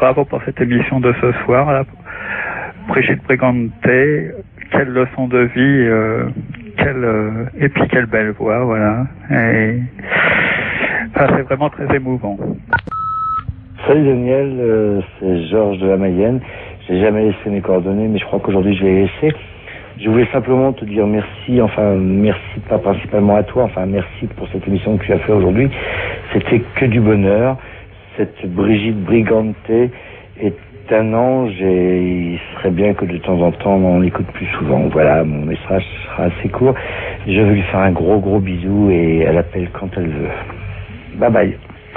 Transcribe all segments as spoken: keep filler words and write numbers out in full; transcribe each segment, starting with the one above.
bravo pour cette émission de ce soir. Là. Brigitte Brigante, quelle leçon de vie, euh, quelle, euh, et puis quelle belle voix, voilà. Et, enfin, c'est vraiment très émouvant. Salut Daniel, euh, c'est Georges de la Mayenne. J'ai jamais laissé mes coordonnées, mais je crois qu'aujourd'hui je vais les laisser. Je voulais simplement te dire merci, enfin merci pas principalement à toi, enfin merci pour cette émission que tu as fait aujourd'hui. C'était que du bonheur. Cette Brigitte Brigante est un ange et il serait bien que de temps en temps on l'écoute plus souvent. Voilà, mon message sera assez court. Je veux lui faire un gros gros bisou et elle appelle quand elle veut. Bye bye.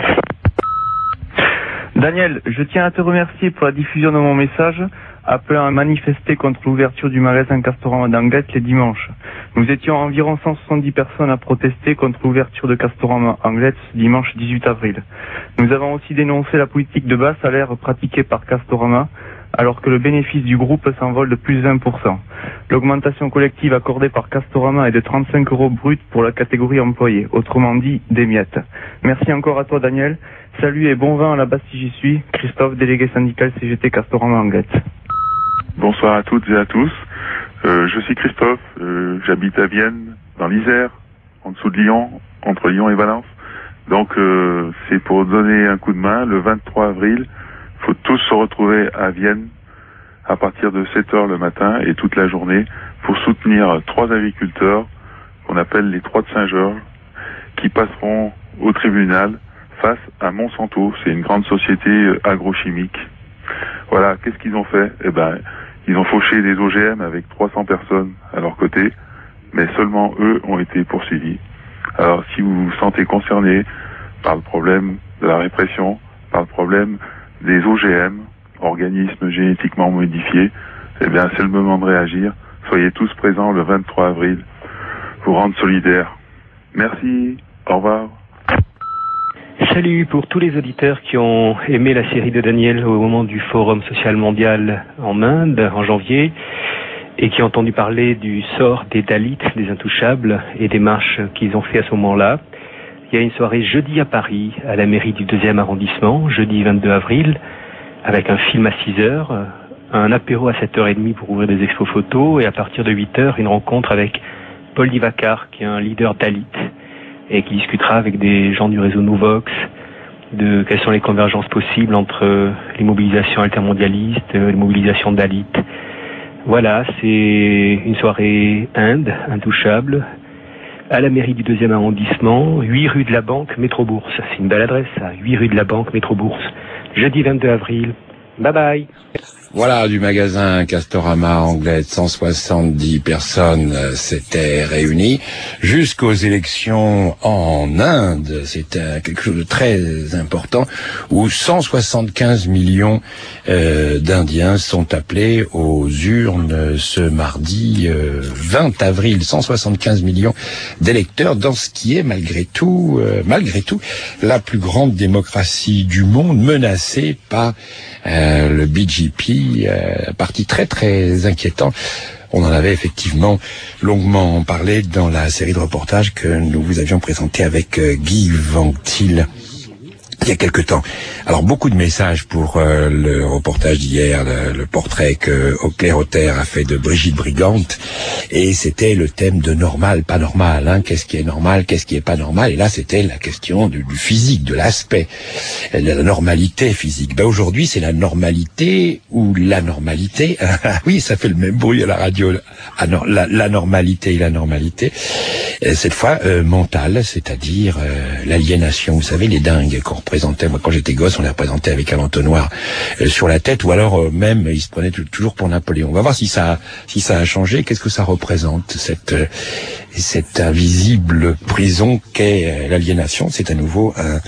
Daniel, je tiens à te remercier pour la diffusion de mon message appelant à manifester contre l'ouverture du magasin Castorama d'Anglet les dimanches. Nous étions environ cent soixante-dix personnes à protester contre l'ouverture de Castorama Anglet ce dimanche dix-huit avril. Nous avons aussi dénoncé la politique de basse salaire pratiquée par Castorama, alors que le bénéfice du groupe s'envole de plus de vingt pour cent. L'augmentation collective accordée par Castorama est de trente-cinq euros bruts pour la catégorie employée, autrement dit des miettes. Merci encore à toi Daniel. Salut et bon vent à la base si j'y suis. Christophe, délégué syndical C G T Castorama Anglet. Bonsoir à toutes et à tous. Euh, je suis Christophe, euh, j'habite à Vienne, dans l'Isère, en dessous de Lyon, entre Lyon et Valence. Donc euh, c'est pour donner un coup de main. Le vingt-trois avril, il faut tous se retrouver à Vienne à partir de sept heures le matin et toute la journée pour soutenir trois agriculteurs qu'on appelle les Trois de Saint-Georges qui passeront au tribunal face à Monsanto. C'est une grande société agrochimique. Voilà, qu'est-ce qu'ils ont fait? Eh ben, ils ont fauché des O G M avec trois cents personnes à leur côté, mais seulement eux ont été poursuivis. Alors, si vous vous sentez concerné par le problème de la répression, par le problème des O G M, organismes génétiquement modifiés, eh bien, c'est le moment de réagir. Soyez tous présents le vingt-trois avril pour rendre solidaires. Merci, au revoir. Salut pour tous les auditeurs qui ont aimé la série de Daniel au moment du Forum social mondial en Inde en janvier et qui ont entendu parler du sort des Dalits, des intouchables et des marches qu'ils ont fait à ce moment-là. Il y a une soirée jeudi à Paris à la mairie du deuxième arrondissement, jeudi vingt-deux avril, avec un film à six heures, un apéro à sept heures trente pour ouvrir des expos photos et à partir de huit heures, une rencontre avec Paul Divakar qui est un leader Dalit et qui discutera avec des gens du réseau Nouvox de quelles sont les convergences possibles entre les mobilisations altermondialistes, les mobilisations Dalit. Voilà, c'est une soirée Inde, intouchable, à la mairie du deuxième arrondissement, huit rue de la Banque, Métro Bourse. C'est une belle adresse, ça, huit rue de la Banque, Métro Bourse. Jeudi vingt-deux avril. Bye bye. Voilà, du magasin Castorama Anglet, cent soixante-dix personnes euh, s'étaient réunies jusqu'aux élections en Inde. C'était quelque chose de très important où cent soixante-quinze millions euh, d'Indiens sont appelés aux urnes ce mardi euh, vingt avril. cent soixante-quinze millions d'électeurs dans ce qui est malgré tout, euh, malgré tout, la plus grande démocratie du monde menacée par euh, le B J P. Euh, parti très très inquiétant. On en avait effectivement longuement parlé dans la série de reportages que nous vous avions présenté avec euh, Guy Ventil il y a quelque temps. Alors beaucoup de messages pour euh, le reportage d'hier, le, le portrait que Auclair Auter a fait de Brigitte Brigante, et c'était le thème de normal, pas normal, hein, qu'est-ce qui est normal, qu'est-ce qui est pas normal, et là c'était la question du, du physique, de l'aspect, de la normalité physique. Ben aujourd'hui c'est la normalité ou l'anormalité, oui ça fait le même bruit à la radio, la, la normalité et la normalité, et cette fois euh, mentale, c'est-à-dire euh, l'aliénation, vous savez les dingues qu'on représentait, moi quand j'étais gosse on les représentait avec un entonnoir euh, sur la tête, ou alors euh, même ils se prenaient t- toujours pour Napoléon. On va voir si ça si ça a changé, qu'est-ce que ça représente cette euh, cette invisible prison qu'est euh, l'aliénation. C'est à nouveau un,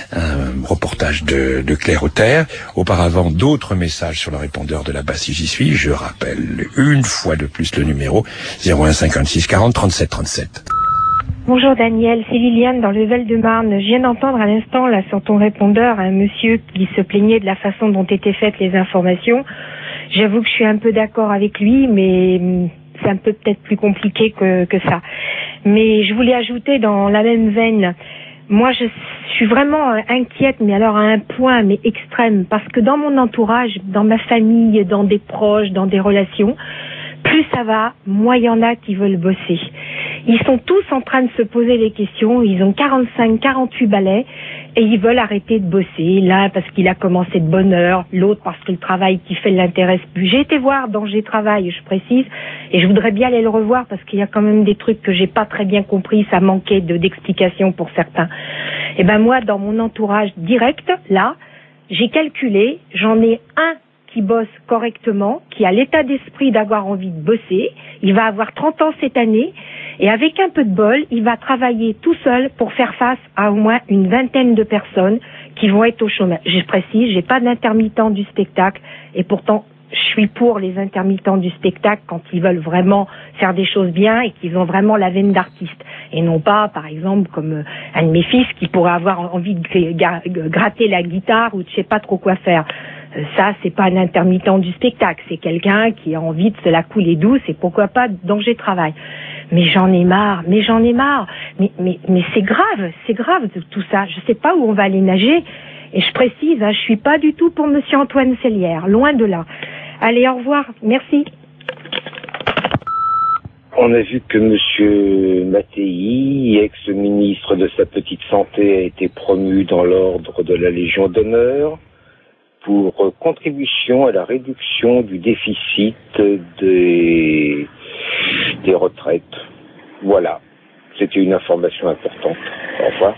un reportage de, de Claire Auter. Auparavant d'autres messages sur le répondeur de la base si j'y suis. Je rappelle une fois de plus le numéro zéro un cinquante-six quarante trente-sept trente-sept. Bonjour Daniel, c'est Liliane dans le Val-de-Marne. Je viens d'entendre à l'instant là sur ton répondeur un monsieur qui se plaignait de la façon dont étaient faites les informations. J'avoue que je suis un peu d'accord avec lui, mais c'est un peu peut-être plus compliqué que, que ça. Mais je voulais ajouter dans la même veine, moi, je suis vraiment inquiète, mais alors à un point, mais extrême, parce que dans mon entourage, dans ma famille, dans des proches, dans des relations, plus ça va, moins il y en a qui veulent bosser. Ils sont tous en train de se poser des questions, ils ont quarante-cinq, quarante-huit balais, et ils veulent arrêter de bosser. L'un parce qu'il a commencé de bonne heure, l'autre parce que le travail qu'il fait l'intéresse plus. J'ai été voir Danger Travail, je précise, et je voudrais bien aller le revoir parce qu'il y a quand même des trucs que j'ai pas très bien compris, ça manquait de, d'explications pour certains. Et ben moi, dans mon entourage direct, là, j'ai calculé, j'en ai un qui bosse correctement, qui a l'état d'esprit d'avoir envie de bosser. Il va avoir trente ans cette année et avec un peu de bol, il va travailler tout seul pour faire face à au moins une vingtaine de personnes qui vont être au chômage. Je précise, j'ai pas d'intermittent du spectacle et pourtant je suis pour les intermittents du spectacle quand ils veulent vraiment faire des choses bien et qu'ils ont vraiment la veine d'artiste. Et non pas, par exemple, comme un de mes fils qui pourrait avoir envie de gratter la guitare ou de je sais pas trop quoi faire. Ça, c'est pas un intermittent du spectacle. C'est quelqu'un qui a envie de se la couler douce et pourquoi pas Danger Travail. Mais j'en ai marre, mais j'en ai marre. Mais, mais, mais c'est grave, c'est grave de tout ça. Je sais pas où on va aller nager. Et je précise, hein, je suis pas du tout pour Monsieur Antoine Sellière. Loin de là. Allez, au revoir. Merci. On a vu que Monsieur Mattei, ex-ministre de sa petite santé, a été promu dans l'ordre de la Légion d'honneur pour contribution à la réduction du déficit des, des retraites. Voilà. C'était une information importante. Au revoir.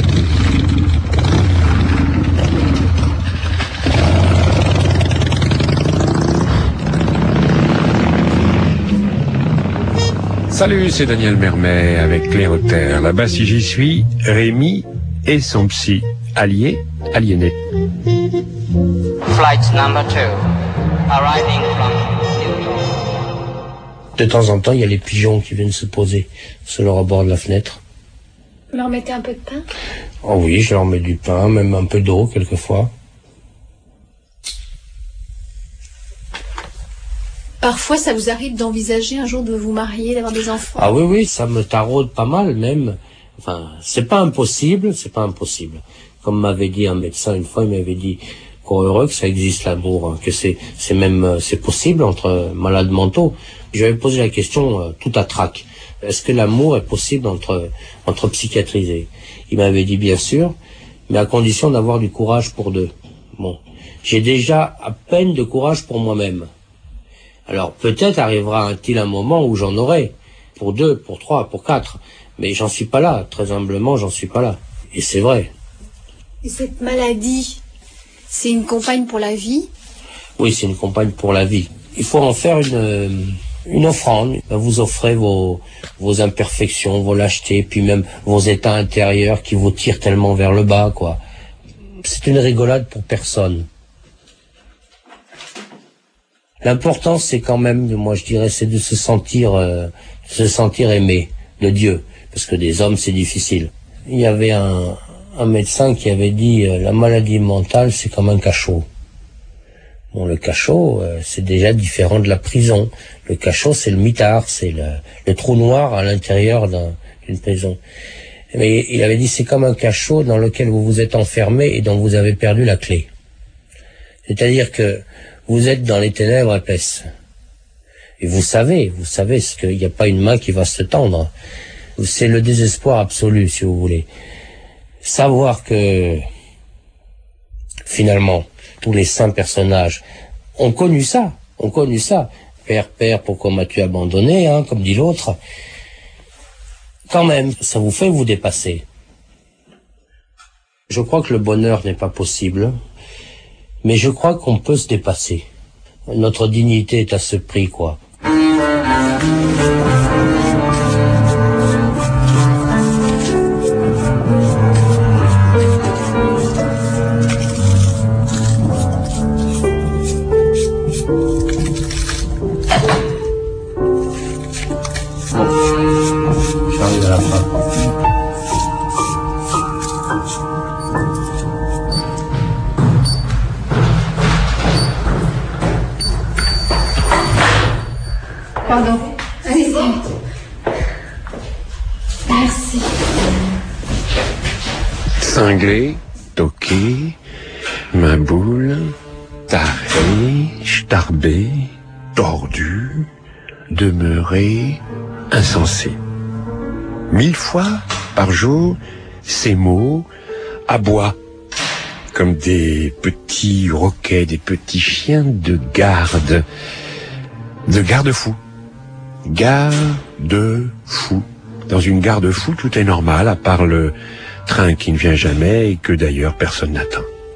Salut, c'est Daniel Mermet avec Claire Auter. Là-bas, si j'y suis, Rémi et son psy, allié, aliéné. Flight number two, arriving from Newton. De temps en temps, il y a les pigeons qui viennent se poser sur le rebord de la fenêtre. Vous leur mettez un peu de pain? Oh oui, je leur mets du pain, même un peu d'eau quelquefois. Parfois, ça vous arrive d'envisager un jour de vous marier, d'avoir des enfants? Ah oui, oui, ça me taraude pas mal même. Enfin, c'est pas impossible, c'est pas impossible. Comme m'avait dit un médecin une fois, il m'avait dit qu'au heureux que ça existe l'amour, hein, que c'est c'est même c'est possible entre malades mentaux. Je lui avais posé la question euh, tout à trac. Est-ce que l'amour est possible entre entre psychiatrisés? Il m'avait dit bien sûr, mais à condition d'avoir du courage pour deux. Bon, j'ai déjà à peine de courage pour moi-même. Alors peut-être arrivera-t-il un moment où j'en aurai, pour deux, pour trois, pour quatre, mais j'en suis pas là, très humblement j'en suis pas là, et c'est vrai. Et cette maladie, c'est une compagne pour la vie? Oui, c'est une compagne pour la vie. Il faut en faire une, une offrande. Vous offrez vos, vos imperfections, vos lâchetés, puis même vos états intérieurs qui vous tirent tellement vers le bas, quoi. C'est une rigolade pour personne. L'important, c'est quand même, moi je dirais, c'est de se sentir, euh, se sentir aimé de Dieu, parce que des hommes, c'est difficile. Il y avait un, un médecin qui avait dit, euh, la maladie mentale, c'est comme un cachot. Bon, le cachot, euh, c'est déjà différent de la prison. Le cachot, c'est le mitard, c'est le, le trou noir à l'intérieur d'un, d'une prison. Mais il avait dit, c'est comme un cachot dans lequel vous vous êtes enfermé et dont vous avez perdu la clé. C'est-à-dire que vous êtes dans les ténèbres épaisses. Et vous savez, vous savez ce qu'il n'y a pas une main qui va se tendre. C'est le désespoir absolu, si vous voulez. Savoir que, finalement, tous les saints personnages ont connu ça, ont connu ça. Père, père, pourquoi m'as-tu abandonné, hein, comme dit l'autre. Quand même, ça vous fait vous dépasser. Je crois que le bonheur n'est pas possible. Mais je crois qu'on peut se dépasser. Notre dignité est à ce prix, quoi. Bon, j'arrive à la fin. Pardon. Allez-y. Merci. Cinglé, toqué, main boule, taré, starbé, tordu, demeuré, insensé. Mille fois par jour, ces mots aboient comme des petits roquets, des petits chiens de garde, de garde-fou. Garde-fou. Dans une garde-fou, tout est normal, à part le train qui ne vient jamais et que d'ailleurs personne n'attend.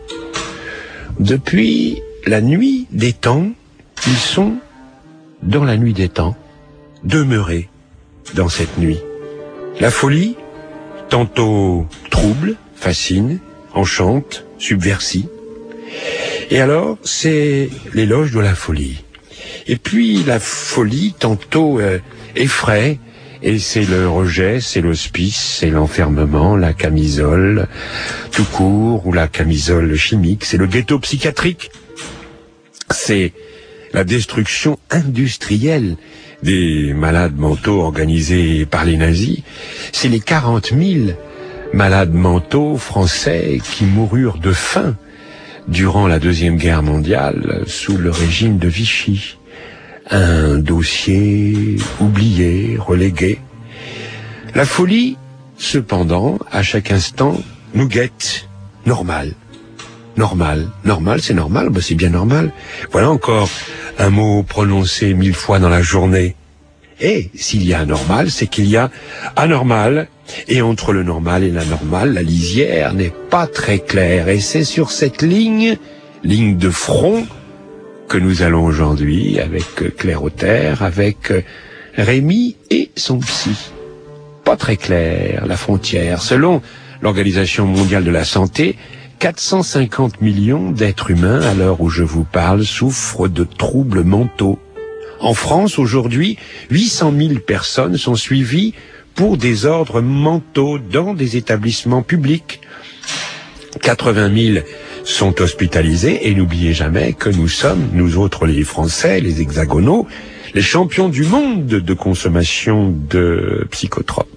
Depuis la nuit des temps, ils sont, dans la nuit des temps, demeurés dans cette nuit. La folie, tantôt trouble, fascine, enchante, subversie. Et alors, c'est l'éloge de la folie. Et puis, la folie, tantôt euh, effraie, et c'est le rejet, c'est l'hospice, c'est l'enfermement, la camisole tout court, ou la camisole chimique, c'est le ghetto psychiatrique. C'est la destruction industrielle des malades mentaux organisés par les nazis. C'est les quarante mille malades mentaux français qui moururent de faim durant la Deuxième Guerre mondiale sous le régime de Vichy. Un dossier oublié, relégué. La folie, cependant, à chaque instant, nous guette. Normal. Normal. Normal, c'est normal, bah c'est bien normal. Voilà encore un mot prononcé mille fois dans la journée. Et s'il y a anormal, c'est qu'il y a anormal. Et entre le normal et l'anormal, la lisière n'est pas très claire. Et c'est sur cette ligne, ligne de front, que nous allons aujourd'hui avec Claire Auter, avec Rémi et son psy. Pas très clair, la frontière. Selon l'Organisation mondiale de la santé, quatre cent cinquante millions d'êtres humains, à l'heure où je vous parle, souffrent de troubles mentaux. En France, aujourd'hui, huit cent mille personnes sont suivies pour des ordres mentaux dans des établissements publics. quatre-vingt mille sont hospitalisés, et n'oubliez jamais que nous sommes, nous autres les Français, les hexagonaux, les champions du monde de consommation de psychotropes.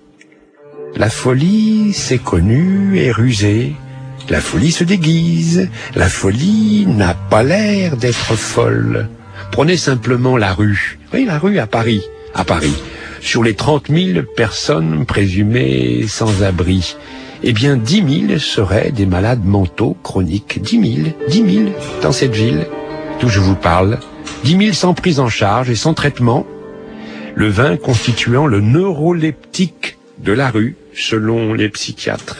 La folie, c'est connu et rusé. La folie se déguise. La folie n'a pas l'air d'être folle. Prenez simplement la rue. Oui, la rue à Paris. À Paris. Sur les trente mille personnes présumées sans abri, eh bien, dix mille seraient des malades mentaux chroniques. Dix mille, dix mille dans cette ville d'où je vous parle. Dix mille sans prise en charge et sans traitement. Le vin constituant le neuroleptique de la rue, selon les psychiatres.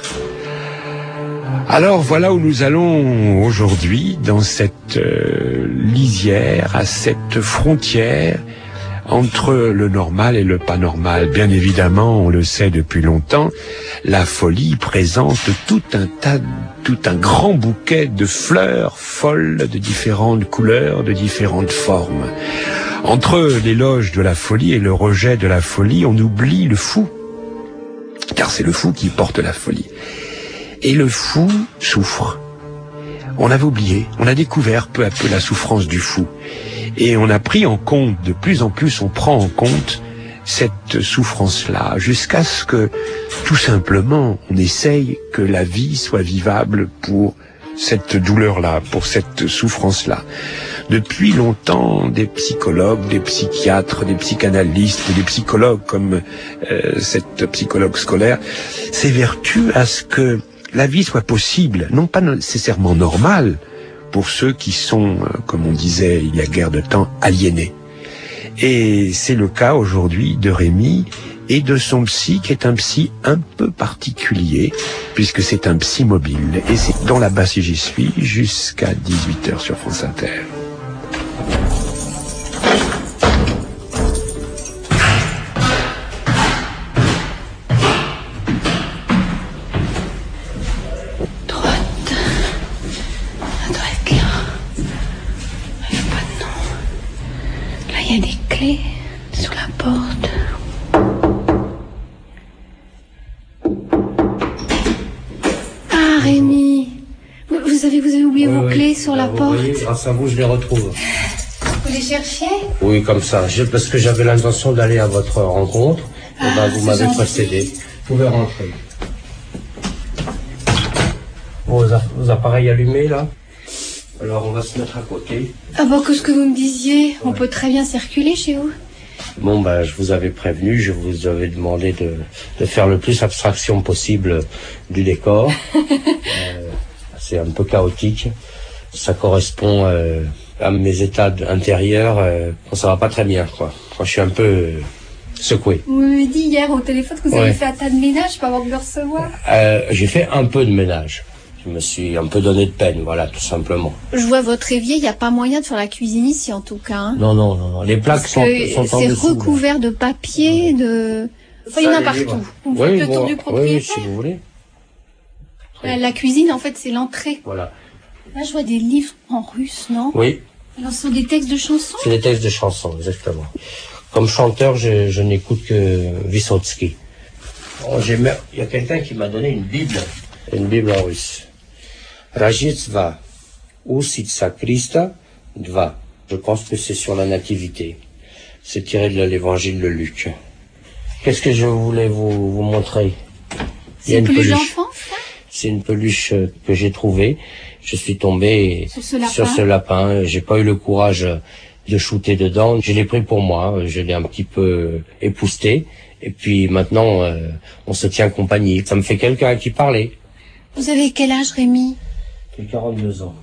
Alors, voilà où nous allons aujourd'hui, dans cette euh, lisière, à cette frontière entre le normal et le pas normal. Bien évidemment, on le sait depuis longtemps, la folie présente tout un tas, tout un grand bouquet de fleurs folles de différentes couleurs, de différentes formes. Entre l'éloge de la folie et le rejet de la folie, on oublie le fou. Car c'est le fou qui porte la folie. Et le fou souffre. On avait oublié, on a découvert peu à peu la souffrance du fou. Et on a pris en compte, de plus en plus on prend en compte cette souffrance-là, jusqu'à ce que, tout simplement, on essaye que la vie soit vivable pour cette douleur-là, pour cette souffrance-là. Depuis longtemps, des psychologues, des psychiatres, des psychanalystes, des psychologues comme euh, cette psychologue scolaire s'évertuent à ce que la vie soit possible, non pas nécessairement normale, pour ceux qui sont, comme on disait il y a guère de temps, aliénés. Et c'est le cas aujourd'hui de Rémi et de son psy, qui est un psy un peu particulier, puisque c'est un psy mobile. Et c'est dans la basse et j'y suis, jusqu'à dix-huit heures sur France Inter. Il y a des clés sous la porte. Ah, Rémi, vous, vous avez, vous avez oublié oui, vos oui. clés sur Là, la vous porte. voyez, grâce à vous, je les retrouve. Vous les cherchiez? Oui, comme ça. Je, parce que j'avais l'intention d'aller à votre rencontre. Ah, et ben, vous m'avez précédé. Vous pouvez rentrer. Vos, vos appareils allumés, là. Alors, on va se mettre à côté. Ah bon, que ce que vous me disiez, on peut très bien circuler chez vous. Bon, ben, je vous avais prévenu, je vous avais demandé de, de faire le plus abstraction possible du décor. euh, c'est un peu chaotique. Ça correspond euh, à mes états intérieurs. Euh, ça va pas très bien, quoi. Moi, je suis un peu euh, secoué. Vous m'avez dit hier au téléphone que vous Ouais. avez fait un tas de ménage avant de le recevoir. Euh, j'ai fait un peu de ménage. Je me suis un peu donné de peine, voilà, tout simplement. Je vois votre évier, il n'y a pas moyen de faire la cuisine ici en tout cas. Hein. Non, non, non, non. Les plaques Parce sont, que sont en c'est dessous. recouvert de papier, de... Enfin, il y en a Ça, les partout. livres. Vous me Oui, faites le bon, tour du oui, propriétaire. si vous voulez. La, la cuisine, en fait, c'est l'entrée. Voilà. Là, je vois des livres en russe, non? Oui, Alors, ce sont des textes de chansons? c'est des textes de chansons, exactement. Comme chanteur, je, je n'écoute que Vysotsky. Oh, j'ai me- Il y a quelqu'un qui m'a donné une Bible, une Bible en russe. Rajitva, Usitsa Christa, Dva. Je pense que c'est sur la nativité. C'est tiré de l'évangile de Luc. Qu'est-ce que je voulais vous, vous montrer? Il y a C'est une peluche d'enfant, ça? C'est une peluche euh, que j'ai trouvée. Je suis tombé Sur ce lapin. sur ce lapin. J'ai pas eu le courage de shooter dedans. Je l'ai pris pour moi. Je l'ai un petit peu épousté. Et puis maintenant, euh, on se tient compagnie. Ça me fait quelqu'un à qui parler. Vous avez quel âge, Rémi? J'ai quarante-deux ans.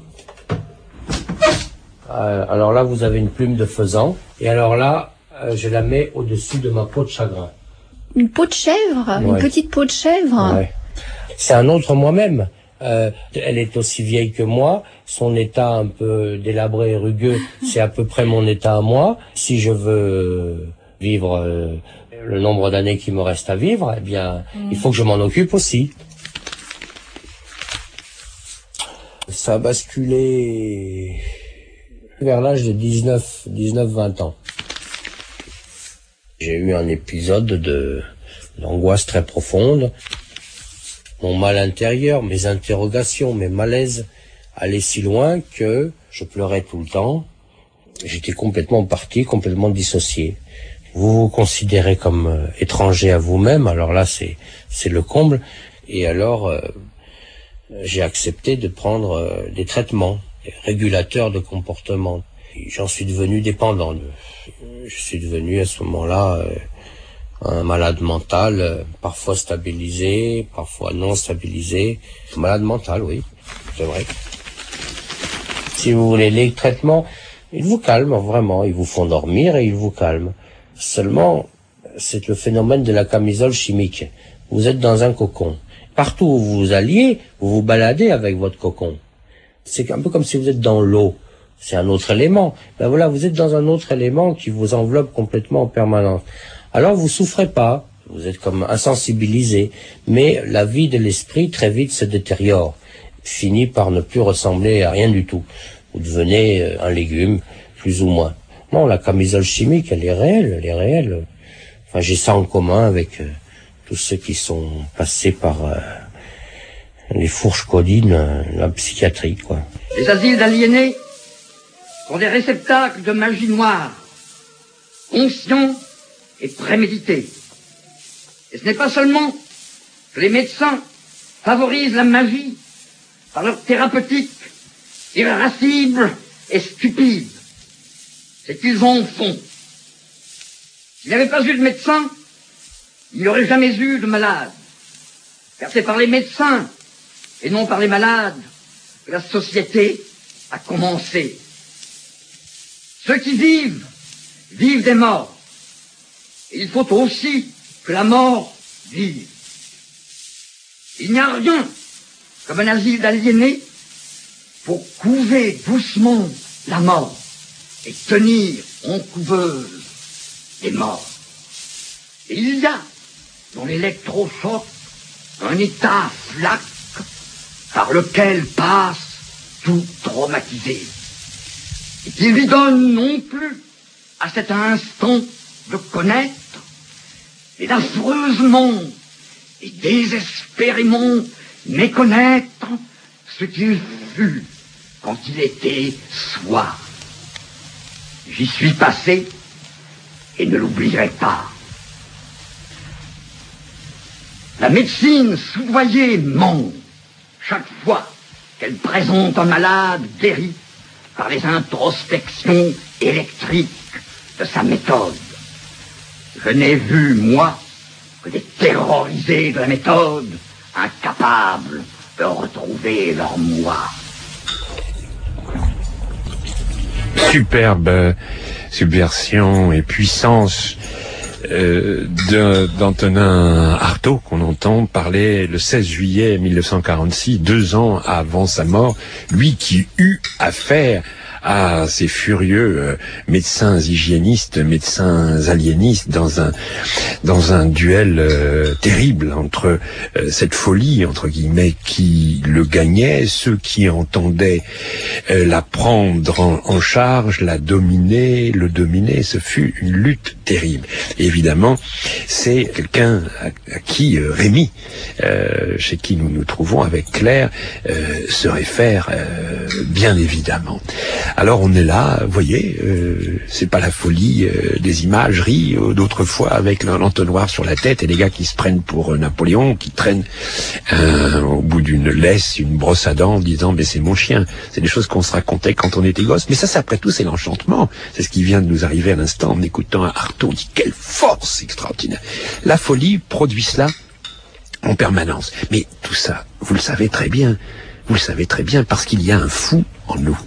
Euh, alors là, vous avez une plume de faisan. Et alors là, euh, je la mets au-dessus de ma peau de chagrin. Une peau de chèvre? Ouais. Une petite peau de chèvre? Ouais. C'est un autre moi-même. Euh, elle est aussi vieille que moi. Son état un peu délabré et rugueux, c'est à peu près mon état à moi. Si je veux vivre euh, le nombre d'années qui me reste à vivre, eh bien, Mm. il faut que je m'en occupe aussi. Ça a basculé vers l'âge de dix-neuf, dix-neuf, vingt ans. J'ai eu un épisode de d'angoisse très profonde. Mon mal intérieur, mes interrogations, mes malaises allaient si loin que je pleurais tout le temps. J'étais complètement parti, complètement dissocié. Vous vous considérez comme euh, étranger à vous-même, alors là c'est c'est le comble. Et alors euh, j'ai accepté de prendre euh, des traitements, des régulateurs de comportement. Et j'en suis devenu dépendant. Je suis devenu à ce moment-là euh, un malade mental, euh, parfois stabilisé, parfois non stabilisé. Malade mental, oui, c'est vrai. Si vous voulez, les traitements, ils vous calment vraiment, ils vous font dormir et ils vous calment. Seulement, c'est le phénomène de la camisole chimique. Vous êtes dans un cocon. Partout où vous alliez, vous vous baladez avec votre cocon. C'est un peu comme si vous êtes dans l'eau. C'est un autre élément. Ben voilà, vous êtes dans un autre élément qui vous enveloppe complètement en permanence. Alors vous souffrez pas, vous êtes comme insensibilisé, mais la vie de l'esprit très vite se détériore, finit par ne plus ressembler à rien du tout. Vous devenez un légume, plus ou moins. Non, la camisole chimique, elle est réelle, elle est réelle. Enfin, j'ai ça en commun avec euh, tous ceux qui sont passés par euh, les fourches codines, euh, la psychiatrie, quoi. Les asiles d'aliénés sont des réceptacles de magie noire, conscients et prémédités. Et ce n'est pas seulement que les médecins favorisent la magie par leur thérapeutique irascible et stupide, c'est qu'ils en font. S'il n'y avait pas eu de médecins, il n'y aurait jamais eu de malades. Car c'est par les médecins et non par les malades que la société a commencé. Ceux qui vivent, vivent des morts. Et il faut aussi que la mort vive. Il n'y a rien comme un asile d'aliénés pour couver doucement la mort et tenir en couveuse les morts. Et il y a dans l'électrochoc un état flac par lequel passe tout traumatisé et qui lui donne non plus à cet instant de connaître, mais d'affreusement et désespérément méconnaître ce qu'il fut quand il était soi. J'y suis passé et ne l'oublierai pas. La médecine soudoyée ment chaque fois qu'elle présente un malade guéri par les introspections électriques de sa méthode. Je n'ai vu, moi, que des terrorisés de la méthode, incapables de retrouver leur moi. Superbe subversion et puissance euh, d'Antonin Artaud, qu'on entend parler le seize juillet mille neuf cent quarante-six, deux ans avant sa mort, lui qui eut affaire à ces furieux euh, médecins hygiénistes, médecins aliénistes, dans un dans un duel euh, terrible entre euh, cette folie entre guillemets qui le gagnait, ceux qui entendaient euh, la prendre en, en charge, la dominer, le dominer. Ce fut une lutte terrible. Et évidemment, c'est quelqu'un à, à qui euh, Rémi, euh, chez qui nous nous trouvons avec Claire, euh, se réfère euh, bien évidemment. Alors on est là, vous voyez, euh, c'est pas la folie euh, des imageries euh, d'autrefois avec l'entonnoir sur la tête et les gars qui se prennent pour euh, Napoléon, qui traînent euh, au bout d'une laisse, une brosse à dents en disant mais c'est mon chien. C'est des choses qu'on se racontait quand on était gosse. Mais ça, c'est après tout, c'est l'enchantement. C'est ce qui vient de nous arriver à l'instant en écoutant Artaud. On dit quelle force extraordinaire. La folie produit cela en permanence. Mais tout ça, vous le savez très bien. Vous le savez très bien parce qu'il y a un fou en nous.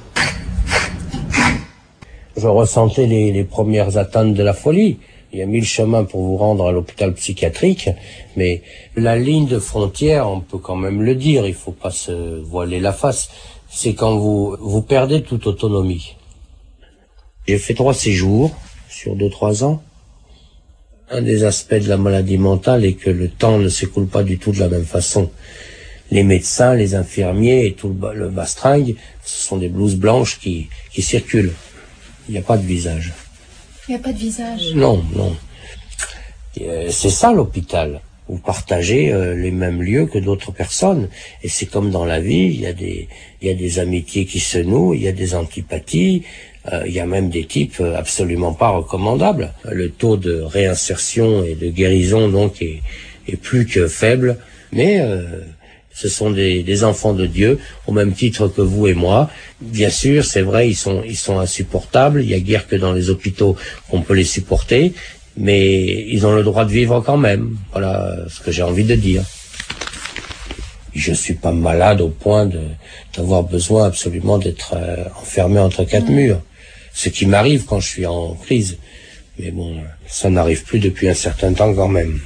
Je ressentais les, les premières atteintes de la folie. Il y a mille chemins pour vous rendre à l'hôpital psychiatrique, mais la ligne de frontière, on peut quand même le dire, il faut pas se voiler la face, c'est quand vous, vous perdez toute autonomie. J'ai fait trois séjours sur deux, trois ans. Un des aspects de la maladie mentale est que le temps ne s'écoule pas du tout de la même façon. Les médecins, les infirmiers et tout le, le bastringue, ce sont des blouses blanches qui, qui circulent. Il n'y a pas de visage. Il n'y a pas de visage. Non, non. Euh, c'est ça l'hôpital. Vous partagez euh, les mêmes lieux que d'autres personnes. Et c'est comme dans la vie, il y a des, il y a des amitiés qui se nouent, il y a des antipathies, euh, il y a même des types absolument pas recommandables. Le taux de réinsertion et de guérison, donc, est, est plus que faible. Mais euh, ce sont des, des enfants de Dieu, au même titre que vous et moi. Bien sûr, c'est vrai, ils sont, ils sont insupportables. Il y a guère que dans les hôpitaux qu'on peut les supporter, mais ils ont le droit de vivre quand même. Voilà ce que j'ai envie de dire. Je suis pas malade au point de, d'avoir besoin absolument d'être euh, enfermé entre quatre murs. Ce qui m'arrive quand je suis en crise. Mais bon, ça n'arrive plus depuis un certain temps quand même.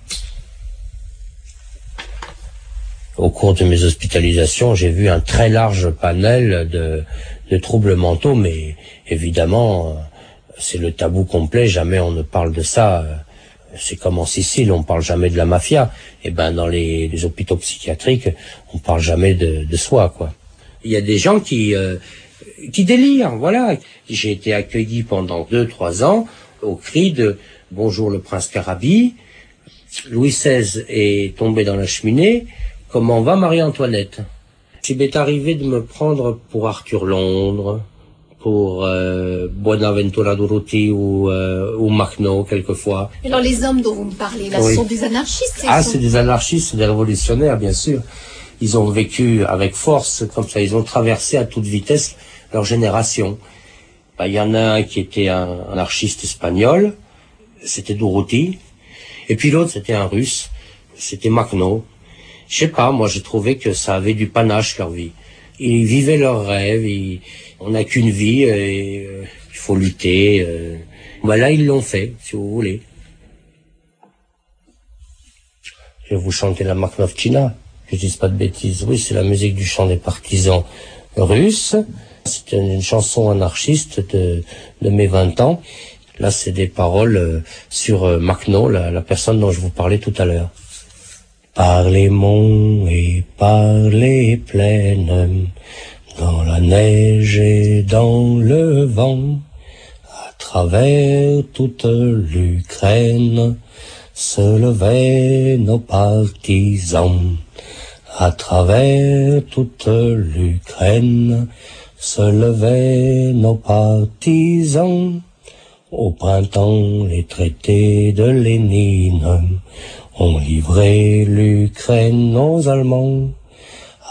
Au cours de mes hospitalisations, j'ai vu un très large panel de, de troubles mentaux, mais évidemment, c'est le tabou complet, jamais on ne parle de ça. C'est comme en Sicile, on parle jamais de la mafia. Et ben dans les, les hôpitaux psychiatriques, on parle jamais de, de soi, quoi. Il y a des gens qui euh, qui délirent, voilà. J'ai été accueilli pendant deux, trois ans au cri de « Bonjour le prince Carabi », Louis seize est tombé dans la cheminée. Comment va Marie-Antoinette? Il m'est arrivé de me prendre pour Arthur Londres, pour euh, Buenaventura Durruti ou, euh, ou Makhno, quelquefois. Alors les hommes dont vous me parlez, là, Oui. ce sont des anarchistes? Ah, sont... c'est des anarchistes, des révolutionnaires, bien sûr. Ils ont vécu avec force, comme ça. Ils ont traversé à toute vitesse leur génération. Ben, y en a un qui était un anarchiste espagnol, c'était Durruti. Et puis l'autre, c'était un russe, c'était Makhno. Je sais pas, moi j'ai trouvé que ça avait du panache leur vie. Ils vivaient leurs rêves, ils... on n'a qu'une vie, et euh, il faut lutter. Euh... Ben là ils l'ont fait, si vous voulez. Je vais vous chanter la Makhnovchina, que je dise pas de bêtises. Oui, c'est la musique du chant des partisans russes. C'est une chanson anarchiste de, de mes vingt ans. Là c'est des paroles euh, sur euh, Makhno, la, la personne dont je vous parlais tout à l'heure. Par les monts et par les plaines, dans la neige et dans le vent, à travers toute l'Ukraine, se levaient nos partisans. À travers toute l'Ukraine, se levaient nos partisans. Au printemps, les traités de Lénine ont livré l'Ukraine aux Allemands.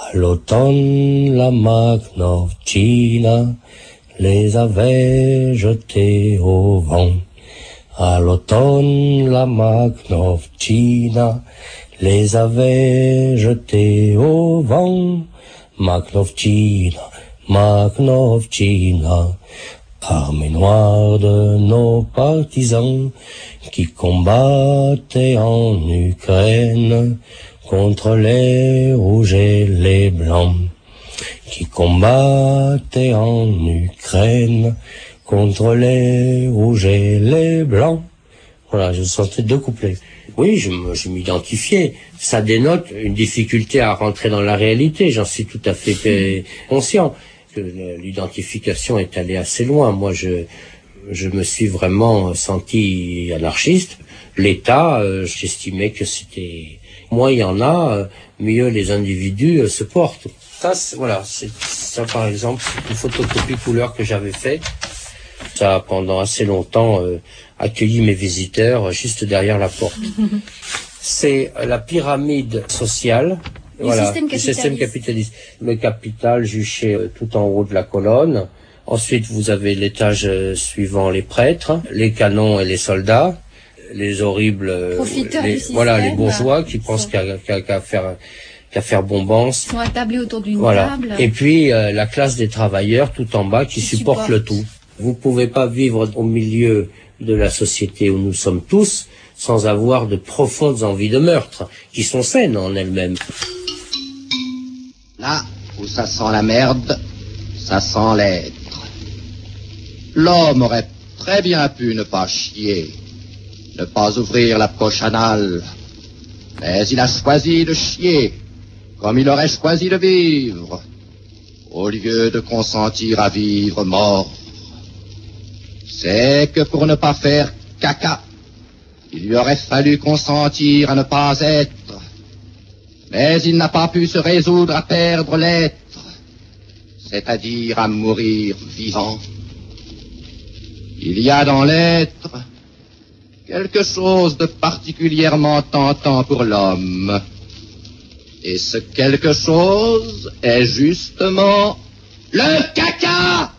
À l'automne, la Magnovchina les avait jetés au vent. À l'automne, la Magnovchina les avait jetés au vent. Magnovchina, Magnovchina, armée noire de nos partisans qui combattaient en Ukraine contre les rouges et les blancs, qui combattaient en Ukraine contre les rouges et les blancs. Voilà, je sentais deux couplets. Oui, je, je m'identifiais. Ça dénote une difficulté à rentrer dans la réalité, j'en suis tout à fait conscient. Que l'identification est allée assez loin. Moi, je, je me suis vraiment senti anarchiste. L'État, euh, j'estimais que c'était... Moins il y en a, euh, mieux les individus euh, se portent. Ça, c'est, voilà, c'est, ça par exemple, c'est une photocopie couleur que j'avais faite. Ça a pendant assez longtemps euh, accueilli mes visiteurs euh, juste derrière la porte. C'est euh, la pyramide sociale. Du voilà, système capitaliste. Du système capitaliste. Le capital juché euh, tout en haut de la colonne. Ensuite, vous avez l'étage euh, suivant les prêtres, les canons et les soldats, les horribles, euh, profiteurs les, du système, voilà, les bourgeois qui pensent qu'à, qu'à, qu'à faire qu'à faire bombance. Ils sont attablés autour d'une voilà. table. Et puis euh, la classe des travailleurs tout en bas qui, qui supporte, supporte le tout. Vous pouvez pas vivre au milieu de la société où nous sommes tous sans avoir de profondes envies de meurtre qui sont saines en elles-mêmes. Là où ça sent la merde, ça sent l'être. L'homme aurait très bien pu ne pas chier, ne pas ouvrir la poche anale, mais il a choisi de chier, comme il aurait choisi de vivre, au lieu de consentir à vivre mort. C'est que pour ne pas faire caca, il lui aurait fallu consentir à ne pas être. Mais il n'a pas pu se résoudre à perdre l'être, c'est-à-dire à mourir vivant. Il y a dans l'être quelque chose de particulièrement tentant pour l'homme. Et ce quelque chose est justement le caca.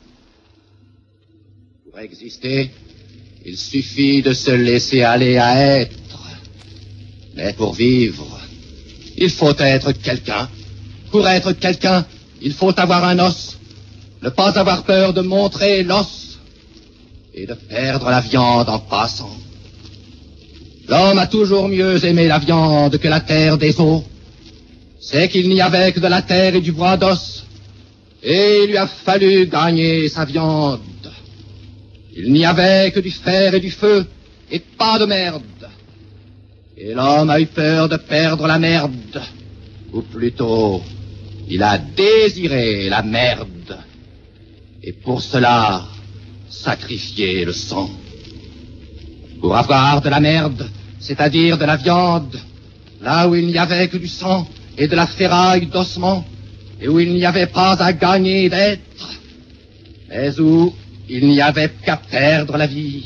Pour exister, il suffit de se laisser aller à être. Mais pour vivre, il faut être quelqu'un. Pour être quelqu'un, il faut avoir un os. Ne pas avoir peur de montrer l'os. Et de perdre la viande en passant. L'homme a toujours mieux aimé la viande que la terre des os. C'est qu'il n'y avait que de la terre et du bois d'os. Et il lui a fallu gagner sa viande. Il n'y avait que du fer et du feu, et pas de merde. Et l'homme a eu peur de perdre la merde. Ou plutôt, il a désiré la merde. Et pour cela, sacrifié le sang. Pour avoir de la merde, c'est-à-dire de la viande, là où il n'y avait que du sang et de la ferraille d'ossement, et où il n'y avait pas à gagner d'être, mais où il n'y avait qu'à perdre la vie.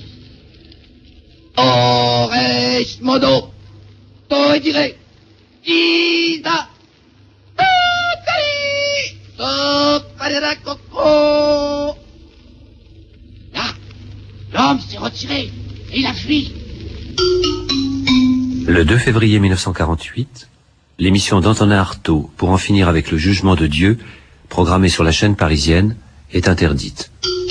Ores modo, toi dire, Ida, Tokari, Tokarera Coco. Là, l'homme s'est retiré et il a fui. Le deux février mille neuf cent quarante-huit, l'émission d'Antonin Artaud pour en finir avec le jugement de Dieu, programmée sur la chaîne parisienne, est interdite.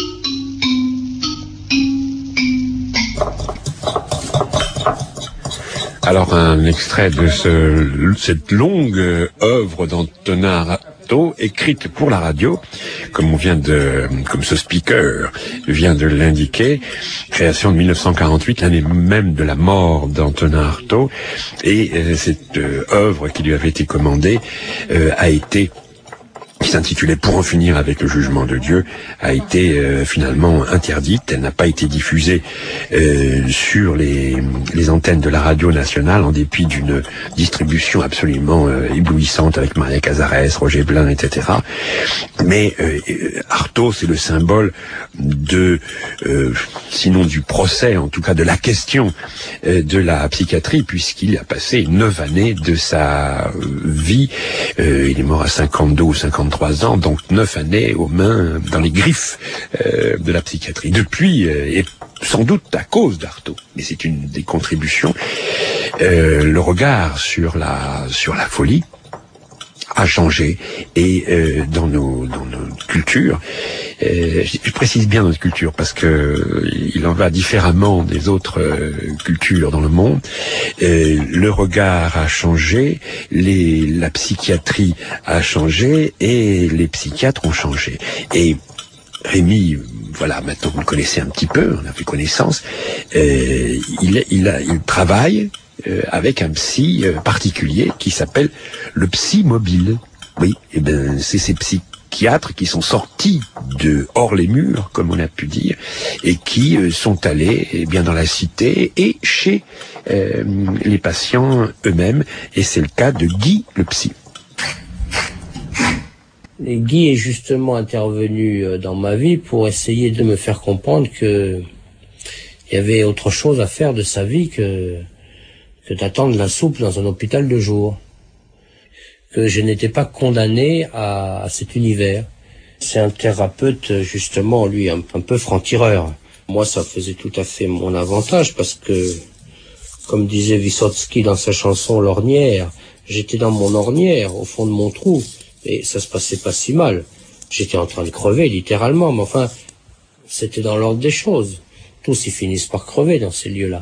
Alors, un extrait de ce, cette longue œuvre d'Antonin Artaud, écrite pour la radio, comme on vient de, comme ce speaker vient de l'indiquer, création de mille neuf cent quarante-huit, l'année même de la mort d'Antonin Artaud, et euh, cette euh, œuvre qui lui avait été commandée euh, a été qui s'intitulait « Pour en finir avec le jugement de Dieu », a été euh, finalement interdite. Elle n'a pas été diffusée euh, sur les, les antennes de la radio nationale, en dépit d'une distribution absolument euh, éblouissante avec Maria Cazares, Roger Blin, et cetera. Mais euh, Artaud, c'est le symbole de, euh, sinon du procès, en tout cas de la question euh, de la psychiatrie, puisqu'il a passé neuf années de sa vie. Euh, il est mort à cinquante-deux ou cinquante-trois ans, donc neuf années aux mains, dans les griffes euh, de la psychiatrie. Depuis, euh, et sans doute à cause d'Artaud, mais c'est une des contributions, euh, le regard sur la sur la folie a changé, et euh, dans nos dans nos cultures, euh, je précise bien notre culture parce que il en va différemment des autres euh, cultures dans le monde. Euh, le regard a changé, les la psychiatrie a changé et les psychiatres ont changé. Et Rémi, voilà, maintenant vous le connaissez un petit peu, on a fait connaissance. Euh, il il a il travaille Euh, avec un psy euh, particulier qui s'appelle le psy mobile. Oui, et ben c'est ces psychiatres qui sont sortis de hors les murs, comme on a pu dire, et qui euh, sont allés eh bien dans la cité et chez euh, les patients eux-mêmes. Et c'est le cas de Guy le psy. Et Guy est justement intervenu dans ma vie pour essayer de me faire comprendre que il y avait autre chose à faire de sa vie que que d'attendre la soupe dans un hôpital de jour, que je n'étais pas condamné à, à cet univers. C'est un thérapeute, justement, lui, un, un peu franc-tireur. Moi, ça faisait tout à fait mon avantage, parce que, comme disait Vysotsky dans sa chanson « L'ornière », j'étais dans mon ornière, au fond de mon trou, et ça se passait pas si mal. J'étais en train de crever, littéralement, mais enfin, c'était dans l'ordre des choses. Tous, ils finissent par crever dans ces lieux-là.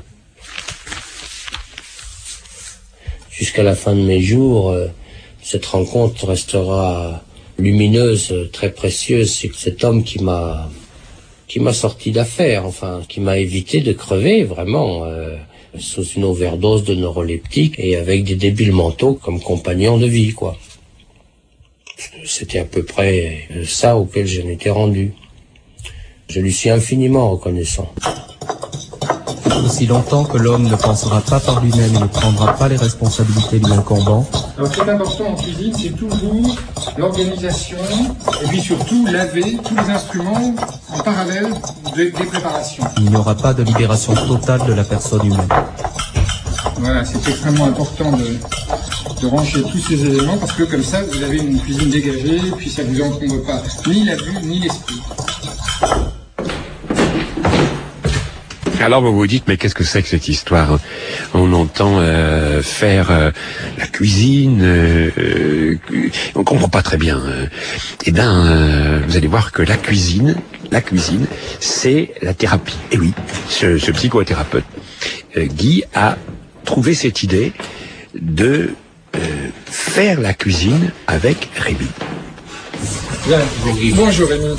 Jusqu'à la fin de mes jours, euh, cette rencontre restera lumineuse, très précieuse. C'est cet homme qui m'a qui m'a sorti d'affaire, enfin, qui m'a évité de crever, vraiment, euh, sous une overdose de neuroleptiques et avec des débiles mentaux comme compagnons de vie, quoi. C'était à peu près ça auquel je m'étais rendu. Je lui suis infiniment reconnaissant. Aussi longtemps que l'homme ne pensera pas par lui-même et ne prendra pas les responsabilités lui incombant. Alors ce qui est important en cuisine, c'est toujours l'organisation et puis surtout laver tous les instruments en parallèle des, des préparations. Il n'y aura pas de libération totale de la personne humaine. Voilà, c'est extrêmement important de, de ranger tous ces éléments parce que comme ça, vous avez une cuisine dégagée et puis ça ne vous encombre pas ni la vue ni l'esprit. Alors vous vous dites, mais qu'est-ce que c'est que cette histoire? On entend euh, faire euh, la cuisine, euh, euh, on comprend pas très bien. Euh. Eh bien, euh, vous allez voir que la cuisine, la cuisine, c'est la thérapie. Et oui, ce, ce psychothérapeute, euh, Guy, a trouvé cette idée de euh, faire la cuisine avec Rémi. Bien, bonjour Rémi.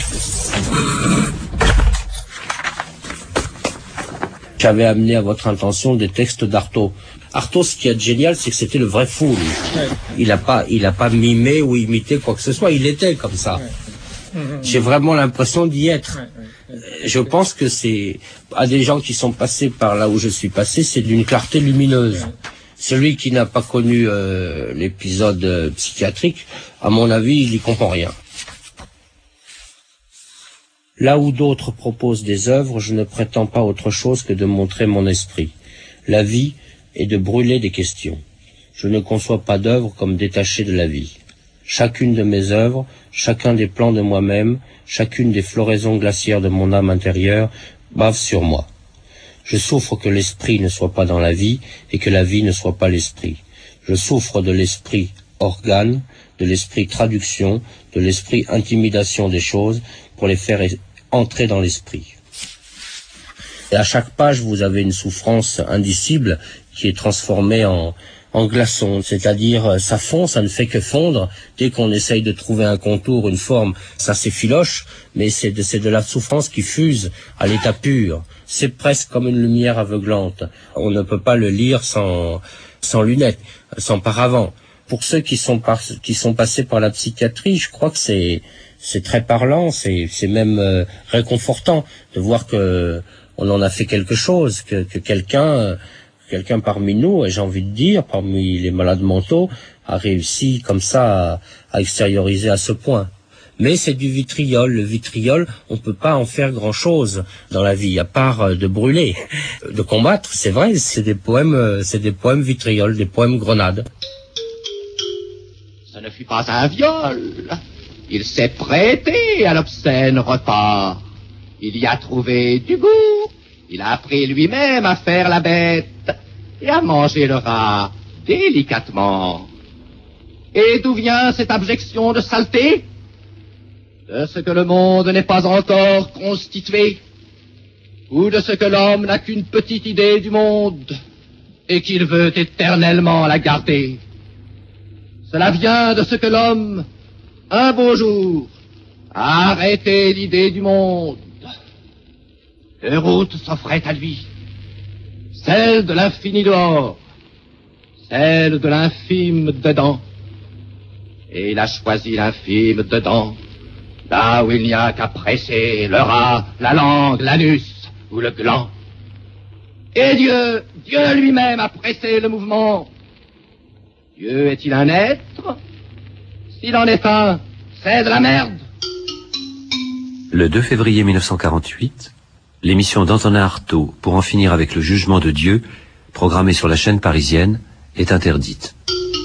J'avais amené à votre intention des textes d'Artaud. Artaud, ce qui est génial, c'est que c'était le vrai fou, lui. Ouais. Il a pas, il a pas mimé ou imité quoi que ce soit. Il était comme ça. Ouais. J'ai vraiment l'impression d'y être. Ouais, ouais, ouais. Je pense que c'est à des gens qui sont passés par là où je suis passé, c'est d'une clarté lumineuse. Ouais. Celui qui n'a pas connu euh, l'épisode euh, psychiatrique, à mon avis, il y comprend rien. Là où d'autres proposent des œuvres, je ne prétends pas autre chose que de montrer mon esprit. La vie est de brûler des questions. Je ne conçois pas d'œuvre comme détachée de la vie. Chacune de mes œuvres, chacun des plans de moi-même, chacune des floraisons glaciaires de mon âme intérieure bave sur moi. Je souffre que l'esprit ne soit pas dans la vie et que la vie ne soit pas l'esprit. Je souffre de l'esprit organe, de l'esprit traduction, de l'esprit intimidation des choses pour les faire entrer dans l'esprit. Et à chaque page, vous avez une souffrance indicible qui est transformée en, en glaçon, c'est-à-dire ça fond, ça ne fait que fondre. Dès qu'on essaye de trouver un contour, une forme, ça s'effiloche, mais c'est de, c'est de la souffrance qui fuse à l'état pur. C'est presque comme une lumière aveuglante. On ne peut pas le lire sans, sans lunettes, sans paravent. Pour ceux qui sont par, qui sont passés par la psychiatrie, je crois que c'est c'est très parlant, c'est c'est même euh, réconfortant de voir que on en a fait quelque chose, que que quelqu'un euh, quelqu'un parmi nous, et j'ai envie de dire parmi les malades mentaux, a réussi comme ça à, à extérioriser à ce point. Mais c'est du vitriol. Le vitriol, on peut pas en faire grand-chose dans la vie, à part de brûler, de combattre. C'est vrai, c'est des poèmes, c'est des poèmes vitriol, des poèmes grenades. Ce ne fut pas un viol. Il s'est prêté à l'obscène repas. Il y a trouvé du goût. Il a appris lui-même à faire la bête et à manger le rat délicatement. Et d'où vient cette abjection de saleté? De ce que le monde n'est pas encore constitué, ou de ce que l'homme n'a qu'une petite idée du monde, et qu'il veut éternellement la garder. Cela vient de ce que l'homme, un beau jour, a arrêté l'idée du monde. Deux routes s'offraient à lui, celle de l'infini dehors, celle de l'infime dedans. Et il a choisi l'infime dedans, là où il n'y a qu'à presser le rat, la langue, l'anus ou le gland. Et Dieu, Dieu lui-même a pressé le mouvement. Dieu est-il un être? S'il en est un, c'est de la merde. Le deux février mille neuf cent quarante-huit, l'émission d'Antonin Artaud, Pour en finir avec le jugement de Dieu, programmée sur la chaîne parisienne, est interdite.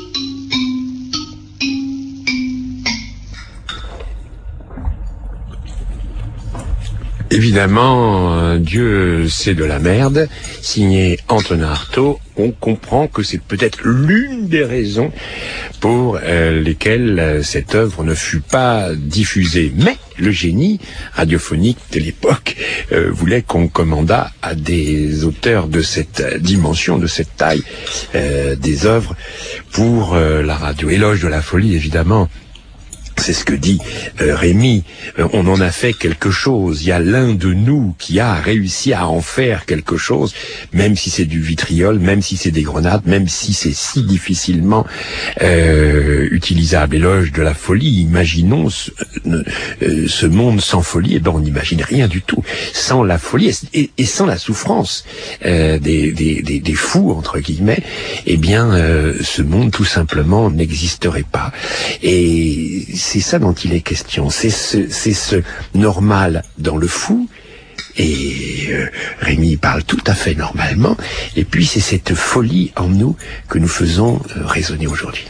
Évidemment, euh, Dieu c'est de la merde, signé Antonin Artaud. On comprend que c'est peut-être l'une des raisons pour euh, lesquelles euh, cette œuvre ne fut pas diffusée. Mais le génie radiophonique de l'époque euh, voulait qu'on commandât à des auteurs de cette dimension, de cette taille, euh, des œuvres pour euh, la radio. Éloge de la folie, évidemment. C'est ce que dit euh, Rémi. Euh, on en a fait quelque chose. Il y a l'un de nous qui a réussi à en faire quelque chose, même si c'est du vitriol, même si c'est des grenades, même si c'est si difficilement euh, utilisable. Éloge de la folie. Imaginons ce, euh, ce monde sans folie. Eh ben, on n'imagine rien du tout. Sans la folie et, et sans la souffrance euh, des, des, des, des fous entre guillemets, eh bien, euh, ce monde tout simplement n'existerait pas. Et c'est ça dont il est question, c'est ce, c'est ce normal dans le fou, et euh, Rémi parle tout à fait normalement, et puis c'est cette folie en nous que nous faisons euh, résonner aujourd'hui.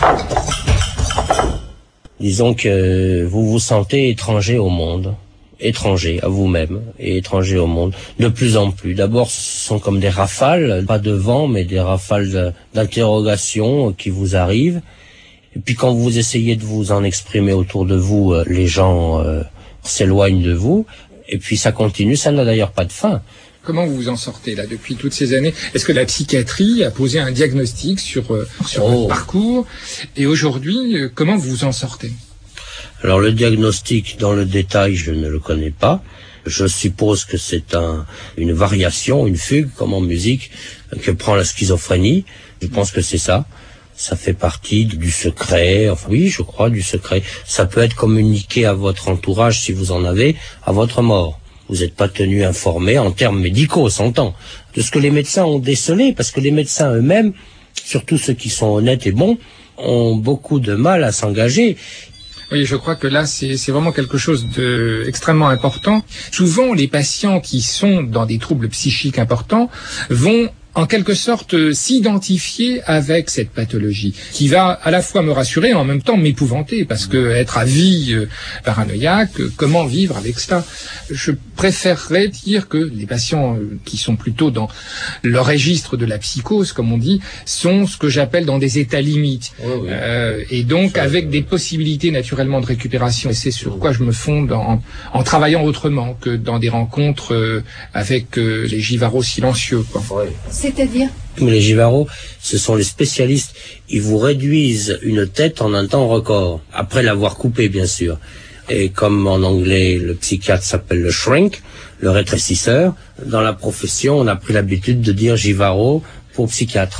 Disons que vous vous sentez étranger au monde, étranger à vous-même et étranger au monde, de plus en plus. D'abord, ce sont comme des rafales, pas de vent, mais des rafales d'interrogation qui vous arrivent. Et puis quand vous essayez de vous en exprimer autour de vous, euh, les gens euh, s'éloignent de vous. Et puis ça continue, ça n'a d'ailleurs pas de fin. Comment vous vous en sortez là depuis toutes ces années? Est-ce que la psychiatrie a posé un diagnostic sur, euh, sur oh. votre parcours? Et aujourd'hui, euh, comment vous vous en sortez? Alors le diagnostic, dans le détail, je ne le connais pas. Je suppose que c'est un, une variation, une fugue, comme en musique, que prend la schizophrénie. Je pense que c'est ça. Ça fait partie du secret, enfin oui, je crois, du secret. Ça peut être communiqué à votre entourage, si vous en avez, à votre mort. Vous n'êtes pas tenu informé, en termes médicaux, s'entend, de ce que les médecins ont décelé, parce que les médecins eux-mêmes, surtout ceux qui sont honnêtes et bons, ont beaucoup de mal à s'engager. Oui, je crois que là, c'est, c'est vraiment quelque chose d'extrêmement important. Souvent, les patients qui sont dans des troubles psychiques importants vont en quelque sorte s'identifier avec cette pathologie, qui va à la fois me rassurer et en même temps m'épouvanter, parce que être à vie euh, paranoïaque, euh, comment vivre avec cela? Je préférerais dire que les patients euh, qui sont plutôt dans le registre de la psychose, comme on dit, sont ce que j'appelle dans des états limites, oh oui. euh, et donc avec des possibilités naturellement de récupération. Et c'est sur quoi je me fonde en, en travaillant autrement que dans des rencontres euh, avec euh, les givaros silencieux, quoi. Ouais. C'est-à-dire? Les givaros, ce sont les spécialistes. Ils vous réduisent une tête en un temps record, après l'avoir coupée, bien sûr. Et comme en anglais, le psychiatre s'appelle le shrink, le rétrécisseur, dans la profession, on a pris l'habitude de dire givaro pour psychiatre.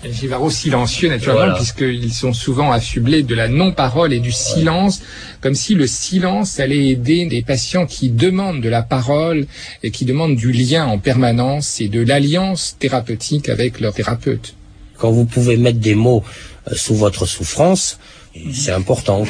Givaro silencieux, naturellement, Voilà. puisqu'ils sont souvent affublés de la non-parole et du silence, comme si le silence allait aider des patients qui demandent de la parole et qui demandent du lien en permanence et de l'alliance thérapeutique avec leur thérapeute. Quand vous pouvez mettre des mots euh, sous votre souffrance, c'est important.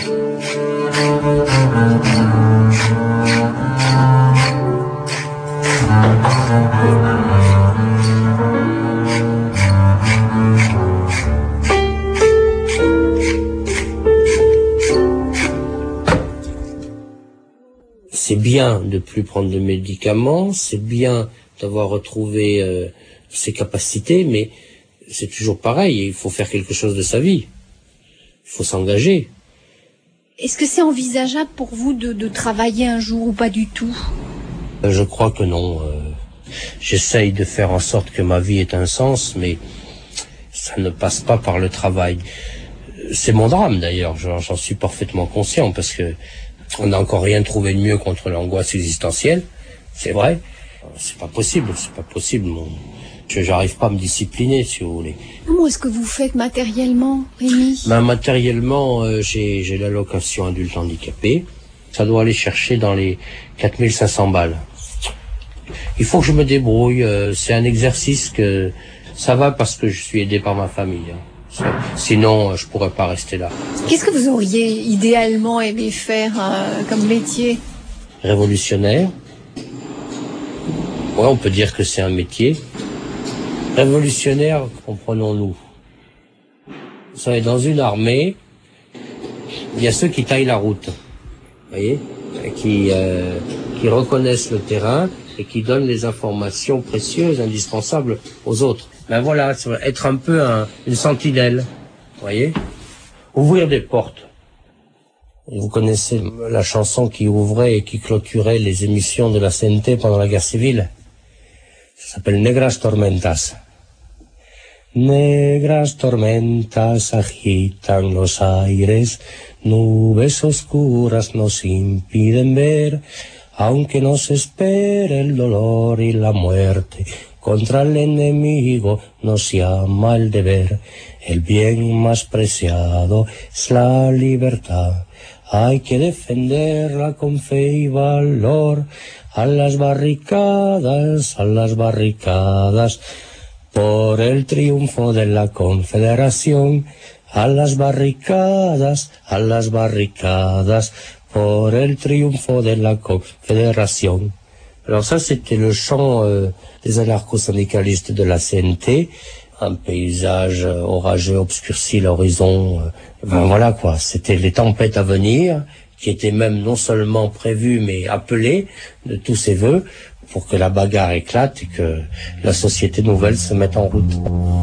C'est bien de plus prendre de médicaments, c'est bien d'avoir retrouvé euh, ses capacités, mais c'est toujours pareil, il faut faire quelque chose de sa vie. Il faut s'engager. Est-ce que c'est envisageable pour vous de, de travailler un jour ou pas du tout? Euh, Je crois que non. Euh, J'essaye de faire en sorte que ma vie ait un sens, mais ça ne passe pas par le travail. C'est mon drame d'ailleurs, j'en j'en suis parfaitement conscient, parce que on n'a encore rien trouvé de mieux contre l'angoisse existentielle, c'est vrai. C'est pas possible, c'est pas possible. Mon... Je j'arrive pas à me discipliner, si vous voulez. Comment est-ce que vous faites matériellement, Rémi? Ben, matériellement, euh, j'ai j'ai l'allocation adulte handicapé. Ça doit aller chercher dans les quatre mille cinq cents balles. Il faut que je me débrouille. euh, C'est un exercice que ça va parce que je suis aidé par ma famille. Hein. Sinon, euh, je pourrais pas rester là. Qu'est-ce que vous auriez idéalement aimé faire euh, comme métier? Révolutionnaire. Ouais, on peut dire que c'est un métier. Révolutionnaire, comprenons-nous. Vous savez, dans une armée, il y a ceux qui taillent la route, vous voyez, qui, euh, qui reconnaissent le terrain et qui donnent les informations précieuses, indispensables aux autres. Ben voilà, être un peu un, une sentinelle, vous voyez, ouvrir des portes. Et vous connaissez la chanson qui ouvrait et qui clôturait les émissions de la C N T pendant la guerre civile. Ça s'appelle Negras Tormentas. Negras tormentas agitan los aires, nubes oscuras nos impiden ver, aunque nos espere el dolor y la muerte, contra el enemigo nos llama el deber, el bien más preciado es la libertad, hay que defenderla con fe y valor, a las barricadas, a las barricadas, por el triunfo de la Confederación, a las barricadas, a las barricadas, por el triunfo de la Confédération. Alors ça, c'était le chant euh, des anarcho-syndicalistes de la C N T. Un paysage euh, orageux obscurcit l'horizon. Euh, ben voilà quoi, c'était les tempêtes à venir, qui étaient même non seulement prévues, mais appelées de tous ses voeux, pour que la bagarre éclate et que la société nouvelle se mette en route.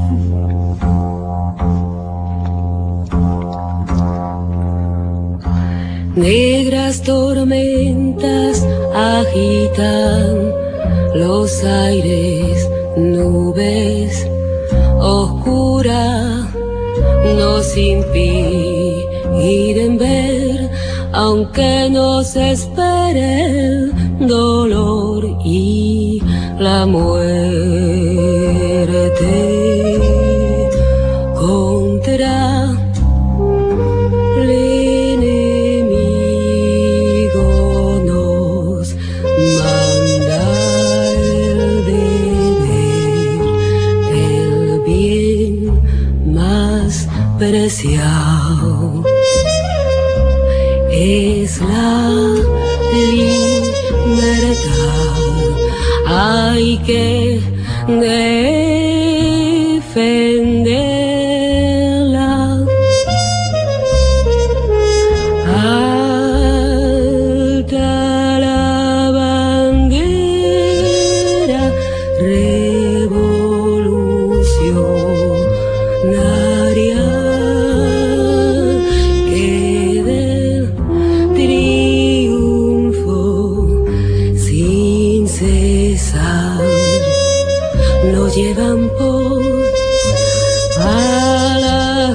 Negras tormentas agitan los aires, nubes oscuras nos impiden ver, aunque nos espere el dolor y la muerte. Contra el enemigo nos manda el deber, el bien más preciado es la libertad, hay que defenderla, alta la bandera revolucionaria, que del triunfo sin cesar nos llevan por a las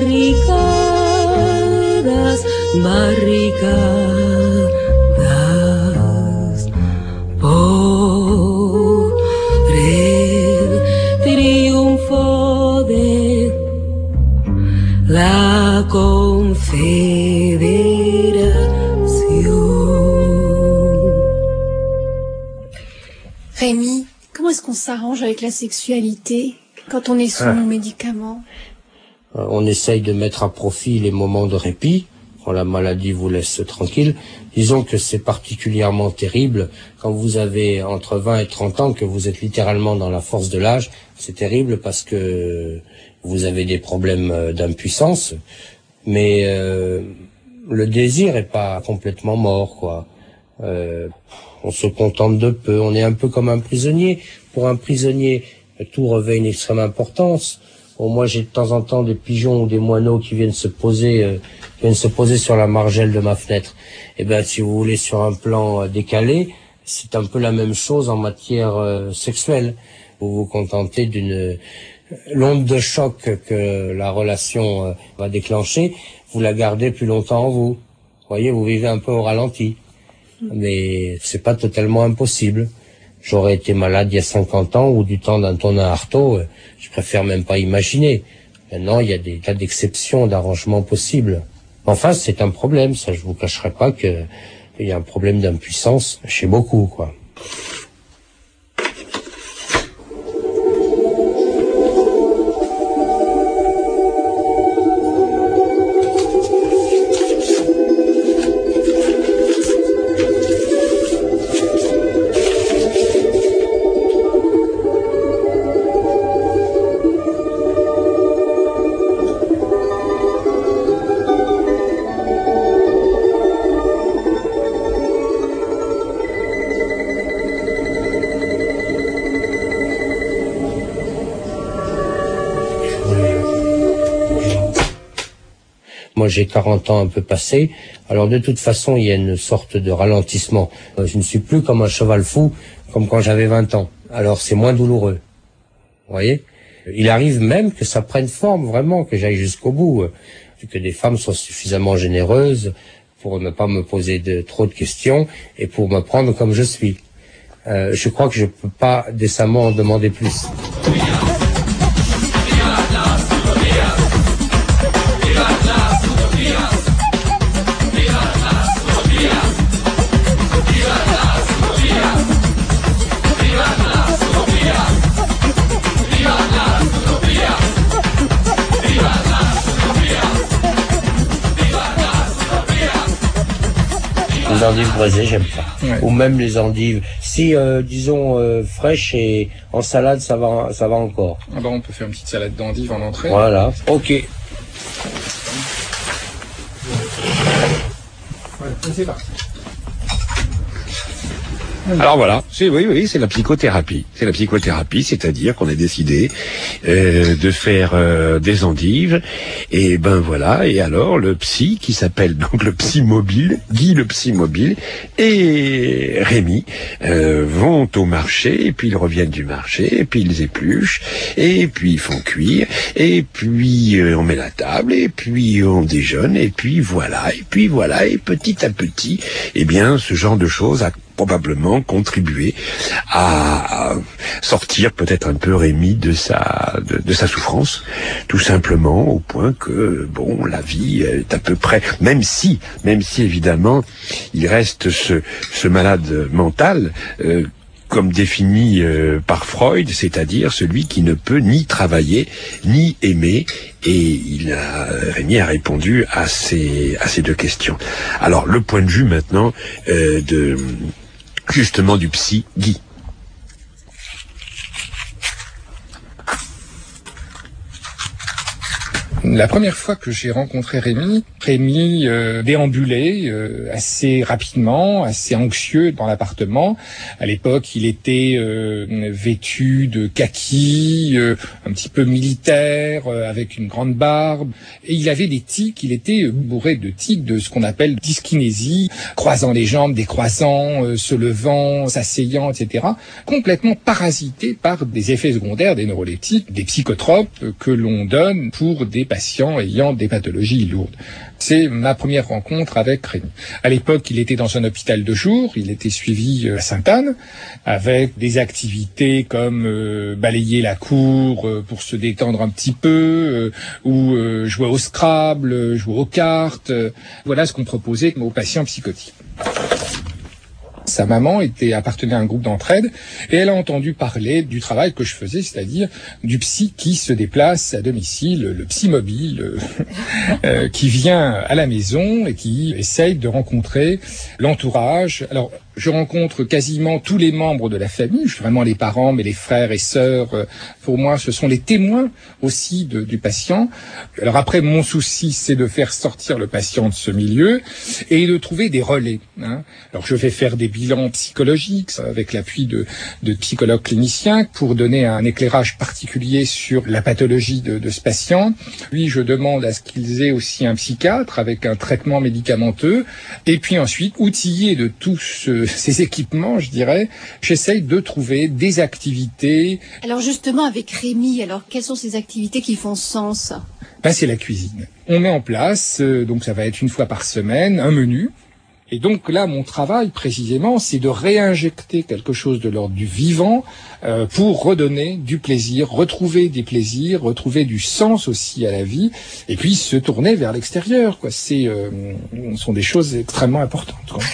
barricadas, barricadas, por el triunfo de Rémi, comment est-ce qu'on s'arrange avec la sexualité quand on est sous Ah. médicaments? Euh, On essaye de mettre à profit les moments de répit, quand la maladie vous laisse tranquille. Disons que c'est particulièrement terrible quand vous avez entre vingt et trente ans, que vous êtes littéralement dans la force de l'âge. C'est terrible parce que vous avez des problèmes euh, d'impuissance, mais euh, le désir est pas complètement mort, quoi. Euh, on se contente de peu, on est un peu comme un prisonnier. Pour un prisonnier, tout revêt une extrême importance. Bon, moi, j'ai de temps en temps des pigeons ou des moineaux qui viennent se poser, euh, qui viennent se poser sur la margelle de ma fenêtre. Eh ben, si vous voulez, sur un plan euh, décalé, c'est un peu la même chose en matière euh, sexuelle. Vous vous contentez d'une l'onde de choc que la relation euh, va déclencher, vous la gardez plus longtemps en vous. Vous voyez, vous vivez un peu au ralenti. Mais c'est pas totalement impossible. J'aurais été malade il y a cinquante ans ou du temps d'Antonin Artaud, euh, je préfère même pas imaginer. Maintenant, il y a des cas d'exception, d'arrangement possible. Enfin, c'est un problème, ça je vous cacherai pas que il y a un problème d'impuissance chez beaucoup, quoi. Moi, j'ai quarante ans un peu passé. Alors, de toute façon, il y a une sorte de ralentissement. Euh, Je ne suis plus comme un cheval fou, comme quand j'avais vingt ans. Alors, c'est moins douloureux. Vous voyez? Il arrive même que ça prenne forme, vraiment, que j'aille jusqu'au bout. euh, Que des femmes soient suffisamment généreuses pour ne pas me poser de, trop de questions et pour me prendre comme je suis. Euh, je crois que je peux pas décemment en demander plus. Les endives braisées, j'aime pas. Ouais. Ou même les endives. Si, euh, disons, euh, fraîches et en salade, ça va, ça va encore. Ah bah, on peut faire une petite salade d'endives en entrée. Voilà. Ok. Voilà, c'est parti. Alors voilà, c'est oui, oui, c'est la psychothérapie. C'est la psychothérapie, c'est-à-dire qu'on a décidé euh, de faire euh, des endives, et ben voilà. Et alors le psy, qui s'appelle donc le psy mobile, Guy le psy mobile, et Rémi euh, vont au marché, et puis ils reviennent du marché, et puis ils épluchent, et puis ils font cuire, et puis euh, on met la table, et puis on déjeune, et puis voilà, et puis voilà, et petit à petit, eh bien, ce genre de choses a probablement contribuer à sortir peut-être un peu Rémi de sa de, de sa souffrance, tout simplement, au point que bon, la vie est à peu près, même si même si évidemment il reste ce ce malade mental euh, comme défini euh, par Freud, c'est-à-dire celui qui ne peut ni travailler ni aimer, et il a, Rémi a répondu à ces à ces deux questions. Alors le point de vue maintenant euh, de justement du psy Guy. La première fois que j'ai rencontré Rémi, Rémi euh, déambulait euh, assez rapidement, assez anxieux dans l'appartement. À l'époque, il était euh, vêtu de kaki, euh, un petit peu militaire, euh, avec une grande barbe. Et il avait des tics, il était bourré de tics de ce qu'on appelle dyskinésie, croisant les jambes, décroisant, euh, se levant, s'asseyant, et cetera. Complètement parasité par des effets secondaires, des neuroleptiques, des psychotropes euh, que l'on donne pour des patients ayant des pathologies lourdes. C'est ma première rencontre avec Rémi. À l'époque, il était dans un hôpital de jour, il était suivi à Sainte-Anne, avec des activités comme euh, balayer la cour euh, pour se détendre un petit peu, euh, ou euh, jouer au Scrabble, euh, jouer aux cartes. Euh, voilà ce qu'on proposait aux patients psychotiques. Sa maman était appartenait à un groupe d'entraide et elle a entendu parler du travail que je faisais, c'est-à-dire du psy qui se déplace à domicile, le psy mobile, euh, qui vient à la maison et qui essaye de rencontrer l'entourage. Alors, je rencontre quasiment tous les membres de la famille, je suis vraiment les parents, mais les frères et sœurs, pour moi, ce sont les témoins aussi de, du patient. Alors après, mon souci, c'est de faire sortir le patient de ce milieu et de trouver des relais. Hein. Alors je vais faire des bilans psychologiques avec l'appui de, de psychologues cliniciens pour donner un éclairage particulier sur la pathologie de, de ce patient. Puis je demande à ce qu'ils aient aussi un psychiatre avec un traitement médicamenteux. Et puis ensuite, outillé de tous ce, ces équipements, je dirais, j'essaye de trouver des activités. Alors justement, avec Rémi, alors quelles sont ces activités qui font sens? Ben, c'est la cuisine. On met en place, euh, donc ça va être une fois par semaine, un menu. Et donc là, mon travail, précisément, c'est de réinjecter quelque chose de l'ordre du vivant euh, pour redonner du plaisir, retrouver des plaisirs, retrouver du sens aussi à la vie, et puis se tourner vers l'extérieur, quoi. C'est, euh, ce sont des choses extrêmement importantes, quoi.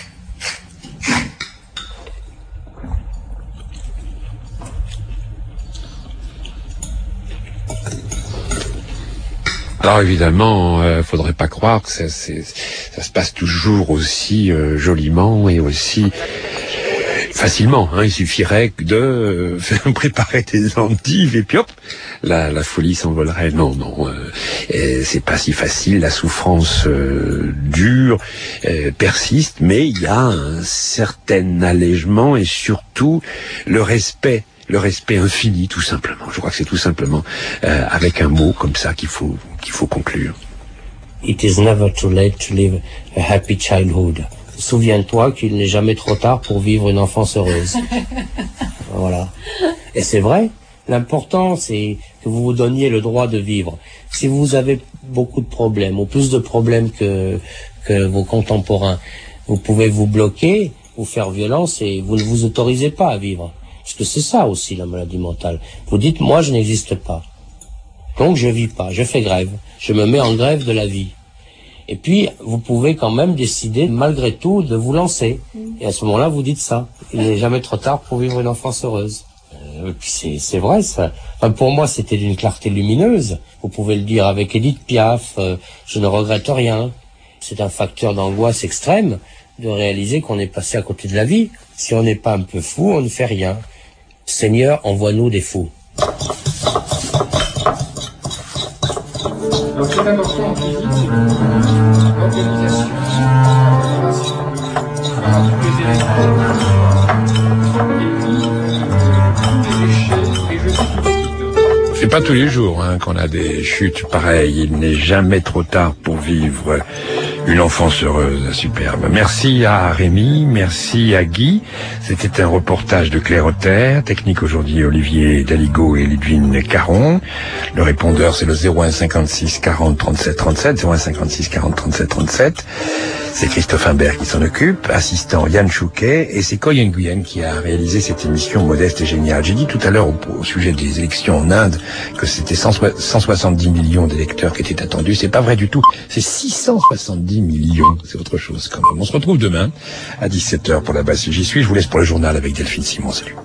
Alors évidemment, euh, faudrait pas croire que ça, c'est, ça se passe toujours aussi euh, joliment et aussi facilement. Hein. Il suffirait de euh, faire préparer des endives et puis hop, la, la folie s'envolerait. Non, non, euh, c'est pas si facile. La souffrance euh, dure, euh, persiste, mais il y a un certain allègement et surtout le respect. Le respect infini, tout simplement. Je crois que c'est tout simplement euh, avec un mot comme ça qu'il faut qu'il faut conclure. It is never too late to live a happy childhood. Souviens-toi qu'il n'est jamais trop tard pour vivre une enfance heureuse. Voilà. Et c'est vrai. L'important, c'est que vous vous donniez le droit de vivre. Si vous avez beaucoup de problèmes, ou plus de problèmes que que vos contemporains, vous pouvez vous bloquer, vous faire violence et vous ne vous autorisez pas à vivre. Parce que c'est ça aussi la maladie mentale. Vous dites, moi je n'existe pas. Donc je vis pas, je fais grève. Je me mets en grève de la vie. Et puis vous pouvez quand même décider malgré tout de vous lancer. Et à ce moment-là vous dites ça. Il n'est jamais trop tard pour vivre une enfance heureuse. Euh, et puis c'est, c'est vrai ça. Enfin, pour moi c'était d'une clarté lumineuse. Vous pouvez le dire avec Edith Piaf, euh, je ne regrette rien. C'est un facteur d'angoisse extrême de réaliser qu'on est passé à côté de la vie. Si on n'est pas un peu fou, on ne fait rien. Seigneur, envoie-nous des fous. Donc c'est important en cuisine, c'est l'organisation, tous les éléments, les déchets, les jeux de. C'est pas tous les jours hein, qu'on a des chutes pareilles. Il n'est jamais trop tard pour vivre une enfance heureuse, superbe. Merci à Rémi, merci à Guy. C'était un reportage de Claire Auter, technique aujourd'hui Olivier Daligo et Lidwine Caron. Le répondeur c'est le zéro un cinquante-six quarante trente-sept trente-sept, zéro un cinquante-six quarante trente-sept trente-sept. C'est Christophe Imbert qui s'en occupe, assistant Yann Chouquet, et c'est Koyen Nguyen qui a réalisé cette émission modeste et géniale. J'ai dit tout à l'heure au, au sujet des élections en Inde que c'était cent soixante-dix millions d'électeurs qui étaient attendus. C'est pas vrai du tout. C'est six cent soixante-dix millions. C'est autre chose quand même. On se retrouve demain à dix-sept heures pour la base. J'y suis. Je vous laisse pour le journal avec Delphine Simon. Salut.